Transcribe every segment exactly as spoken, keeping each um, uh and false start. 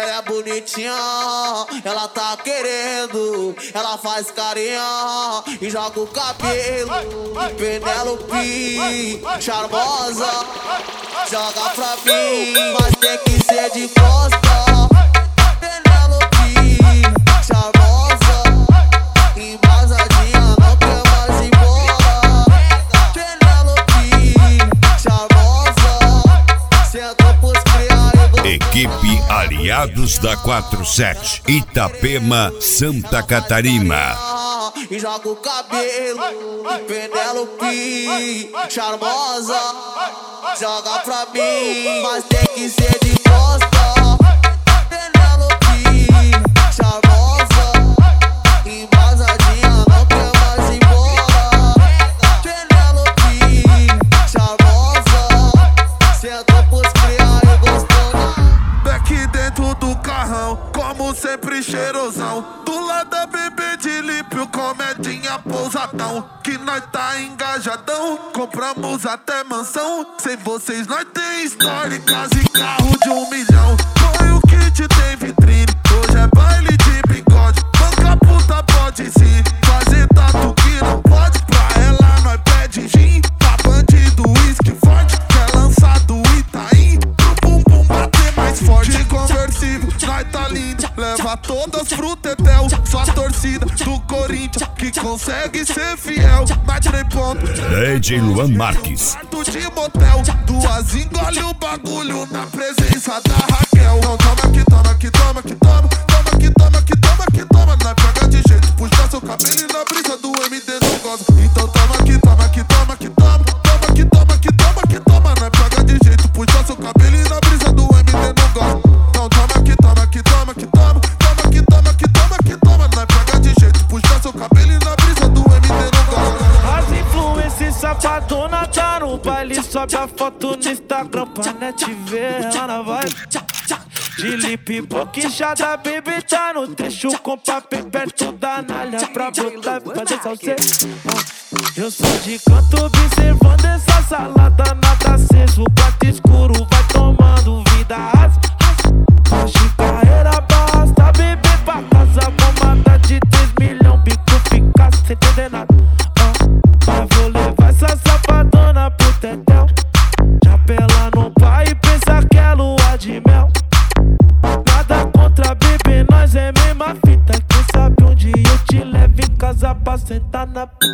ela é bonitinha, ela tá querendo, ela faz carinha e joga o cabelo. Penélope, charmosa, joga pra mim, mas tem que ser de costa. Penélope, charmosa, embasadinha, não quer mais ir embora. Penélope, charmosa, senta pros criar. Equipe Aliados da quarenta e sete, Itapema, Santa Catarina. E joga o cabelo, Penélope, charmosa, joga pra mim, mas tem que ser de costa. Penélope, charmosa, embasadinha, não quer mais ir embora. Penélope, charmosa, senta pros criar e gostando. Daqui dentro do carrão, como sempre cheirosão. Do lado da bebê de lípio, comedinha pousadão. Que nós tá engajadão, compramos até mansão. Sem vocês nós tem história, casa e carro de um milhão. Foi o kit, tem vitrine, hoje é baile de bigode. Banca puta pode sim, fazer tatu que não pode. Pra ela nós pede gin, pra bandido uísque forte. Quer lançar do Itaim, pro bumbum bater mais forte. De conversível, nós tá lindo, leva todas pro tetel. Só a torcida do Corinthians que consegue ser fiel. Mais três pontos, D J Luan Marques. quarto de motel, duas engole o bagulho na presença da Raquel. Não toma que toma, que toma, que toma. Toma que toma, que toma, que toma. Nós pega de jeito, puxa seu cabelo e na brisa do M D não goza. Então toma que toma, que toma, que toma. Toma que toma, que toma, que toma. Nós pega de jeito, puxa seu cabelo e na brisa do M D não goza. Não toma que toma, que toma, que toma. Toma que toma, que toma, que toma. Nós pega de jeito, puxa seu cabelo e na brisa do M D não goza. As influências safadona tá no baile, sobe a foto no Instagram pra net ver ela vai. De lip boquinchada, baby tá no trecho com papel perto da nalha pra botar e fazer salseiro. Eu sou de canto observando essa salada, nada aceso, quarto escuro vai tomando vida asa. Hoje carreira basta, beber pra casa, bomada de três milhões, bico fica sem entender nada. Mas vou levar essa safadona pro tetel, chapela no pai e pensa que é lua de mel. Nada contra bebê, nós é mesma fita. Quem sabe um dia eu te levo em casa pra sentar na p.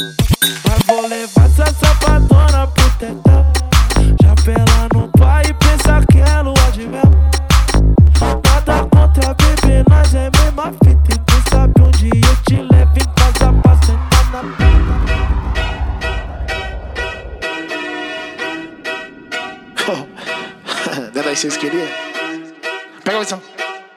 Mas vou levar essa safadona pro tetel, chapela no pai e pensa que é lua de mel. Nada contra bebê, nós é mesma fita. E quem sabe um dia eu te levo em casa pra sentar na p. Não era isso que vocês queriam? Pega a visão.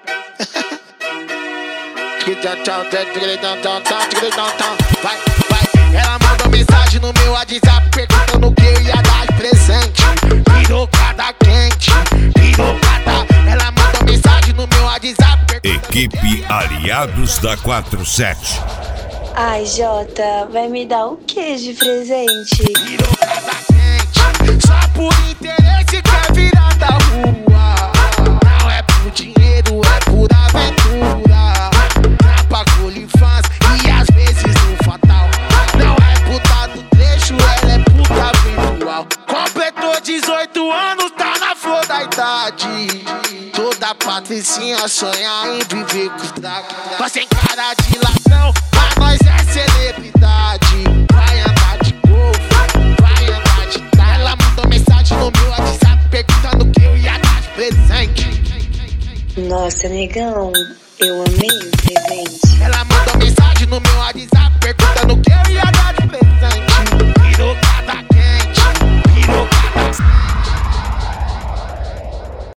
Vai, vai. Ela mandou mensagem no meu WhatsApp perguntando que eu ia dar de presente. Pirocada quente, pirocada. Ela mandou mensagem no meu WhatsApp. Equipe Aliados da quarenta e sete. Ai, Jota, vai me dar o que de presente? Pirocada quente, só por interesse quer virar da rua. Não é por dinheiro, é por aventura. Trapa com fãs e às vezes no fatal. Não é puta do trecho, ela é puta virtual. Completou dezoito anos, tá na flor da idade. Toda patricinha sonha em viver com os dragos. Mas sem cara de ladrão, mas nós é celebridade. Vai andar de golfe, vai andar de carro. Ela mandou mensagem no meu WhatsApp perguntando que eu ia dar de presente. Nossa, negão, eu amei o presente. Ela mandou mensagem no meu WhatsApp perguntando que